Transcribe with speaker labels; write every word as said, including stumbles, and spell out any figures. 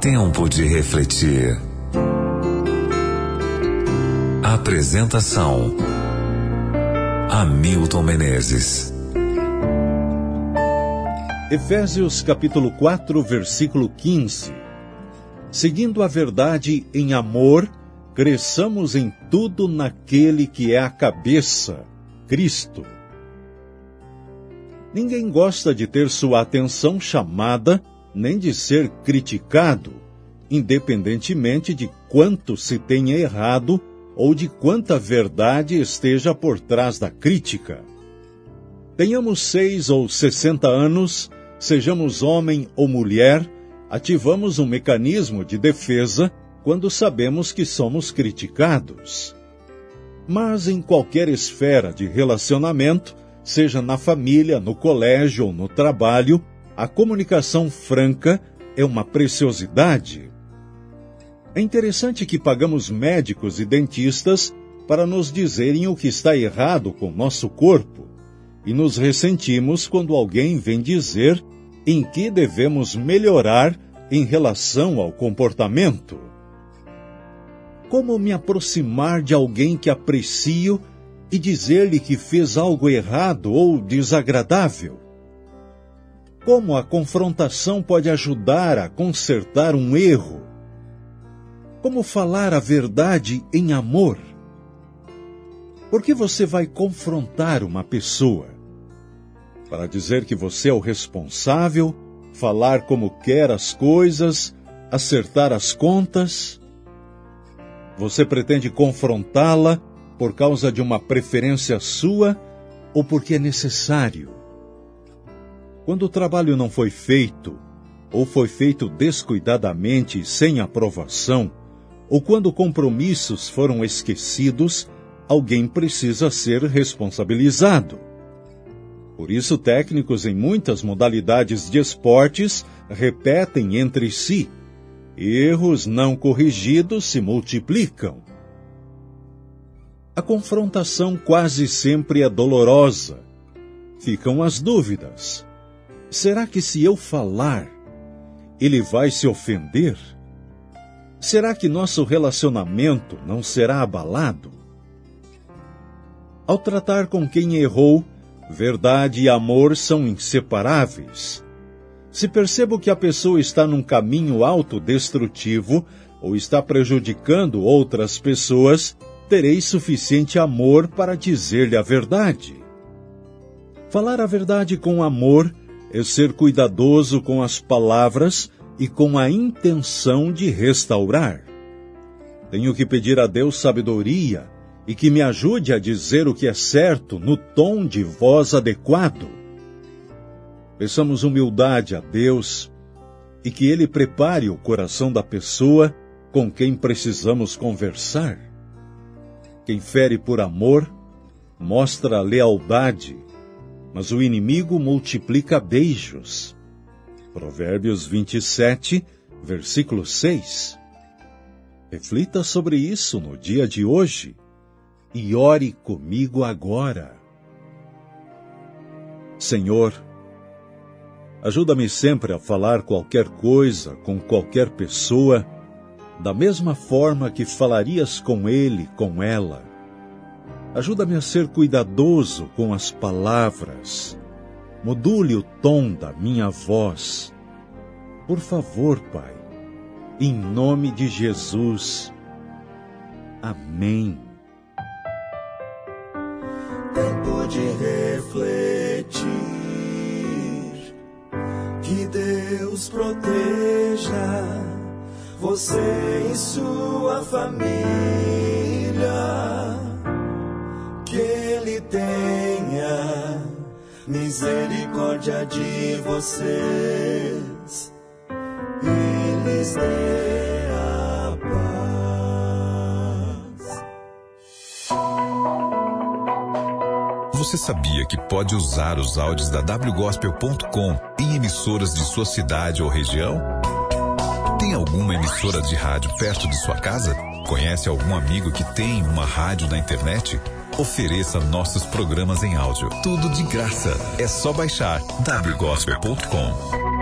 Speaker 1: Tempo de refletir. Apresentação: Hamilton Menezes.
Speaker 2: Efésios capítulo quatro, versículo quinze. Seguindo a verdade em amor, cresçamos em tudo naquele que é a cabeça, Cristo. Ninguém gosta de ter sua atenção chamada, nem de ser criticado, independentemente de quanto se tenha errado ou de quanta verdade esteja por trás da crítica. Tenhamos seis ou sessenta anos, sejamos homem ou mulher, ativamos um mecanismo de defesa quando sabemos que somos criticados. Mas em qualquer esfera de relacionamento, seja na família, no colégio ou no trabalho, a comunicação franca é uma preciosidade. É interessante que pagamos médicos e dentistas para nos dizerem o que está errado com nosso corpo, e nos ressentimos quando alguém vem dizer em que devemos melhorar em relação ao comportamento. Como me aproximar de alguém que aprecio e dizer-lhe que fez algo errado ou desagradável? Como a confrontação pode ajudar a consertar um erro? Como falar a verdade em amor? Por que você vai confrontar uma pessoa? Para dizer que você é o responsável, falar como quer as coisas, acertar as contas? Você pretende confrontá-la por causa de uma preferência sua ou porque é necessário? Quando o trabalho não foi feito, ou foi feito descuidadamente sem aprovação, ou quando compromissos foram esquecidos, alguém precisa ser responsabilizado. Por isso, técnicos em muitas modalidades de esportes repetem entre si: erros não corrigidos se multiplicam. A confrontação quase sempre é dolorosa. Ficam as dúvidas. Será que se eu falar, ele vai se ofender? Será que nosso relacionamento não será abalado? Ao tratar com quem errou, verdade e amor são inseparáveis. Se percebo que a pessoa está num caminho autodestrutivo ou está prejudicando outras pessoas, terei suficiente amor para dizer-lhe a verdade. Falar a verdade com amor é ser cuidadoso com as palavras e com a intenção de restaurar. Tenho que pedir a Deus sabedoria e que me ajude a dizer o que é certo no tom de voz adequado. Peçamos humildade a Deus e que Ele prepare o coração da pessoa com quem precisamos conversar. Quem fere por amor mostra lealdade, mas o inimigo multiplica beijos. Provérbios vinte e sete, versículo seis. Reflita sobre isso no dia de hoje e ore comigo agora. Senhor, ajuda-me sempre a falar qualquer coisa com qualquer pessoa da mesma forma que falarias com ele, com ela. Ajuda-me a ser cuidadoso com as palavras. Module o tom da minha voz. Por favor, Pai, em nome de Jesus. Amém.
Speaker 3: Tempo de refletir. Que Deus proteja você e sua família. Que Ele tenha misericórdia de vocês e lhes dê a paz.
Speaker 1: Você sabia que pode usar os áudios da w gospel ponto com em emissoras de sua cidade ou região? Tem alguma emissora de rádio perto de sua casa? Conhece algum amigo que tem uma rádio na internet? Ofereça nossos programas em áudio. Tudo de graça. É só baixar w gospel ponto com.